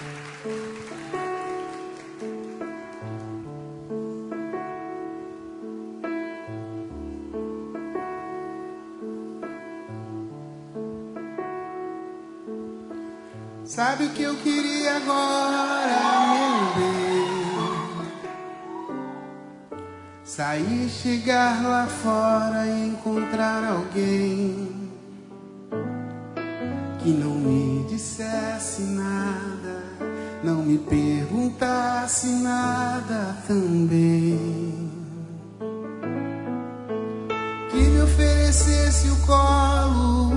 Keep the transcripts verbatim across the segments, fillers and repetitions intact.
Sabe o que eu queria agora, meu bem? Sair, chegar lá fora e encontrar alguém que não me dissesse nada, não me perguntasse nada também, que me oferecesse o colo,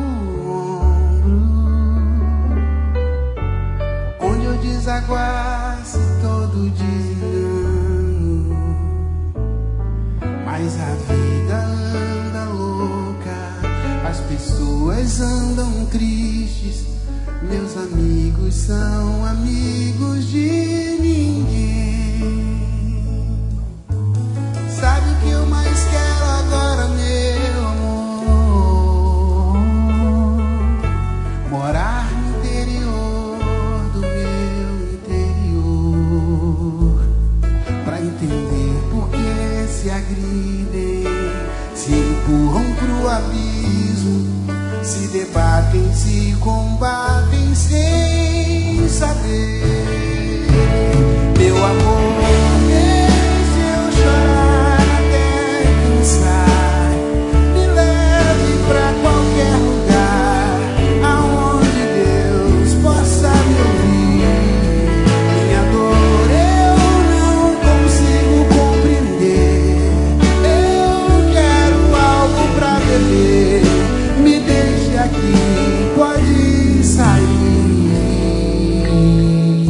desaguasse todo desengano. Mas a vida anda louca, as pessoas andam tristes, meus amigos são amigos de ninguém. Sabe o que eu mais quero agora, meu amor? Morar no interior do meu interior, pra entender por que se agridem, se empurram pro abismo, se debatem, se combatem sem saber. Meu amor, deixe eu chorar até cansar, me leve pra qualquer lugar aonde Deus possa me ouvir. Minha dor eu não consigo compreender, eu quero algo pra beber, me deixe aqui, pode sair.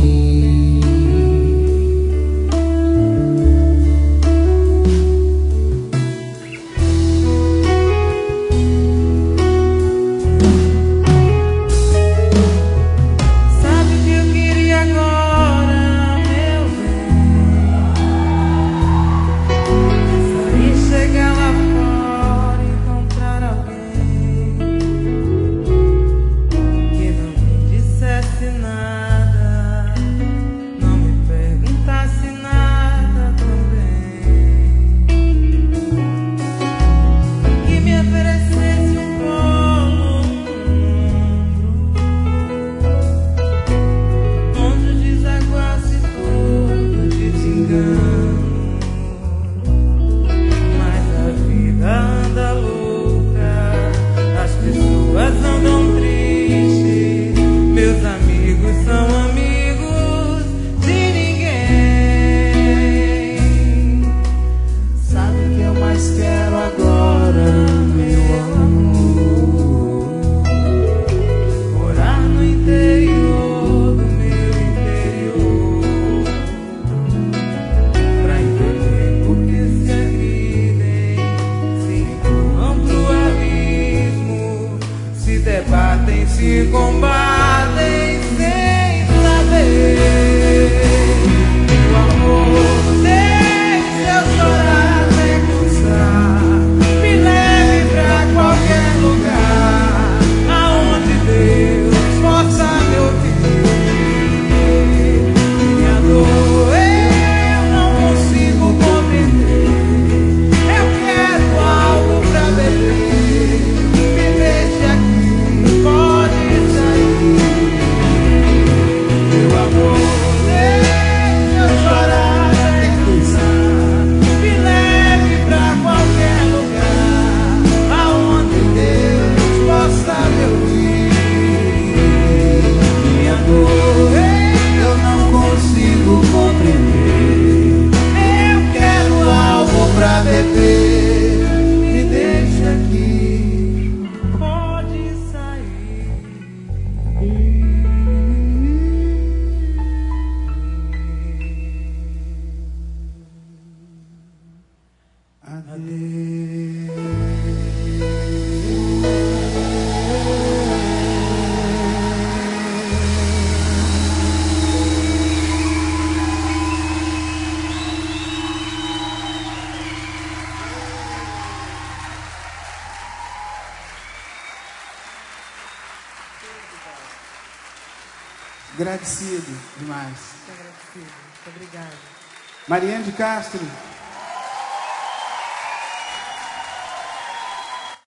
Agradecido demais. Muito agradecido. Muito obrigada. Mariane de Castro.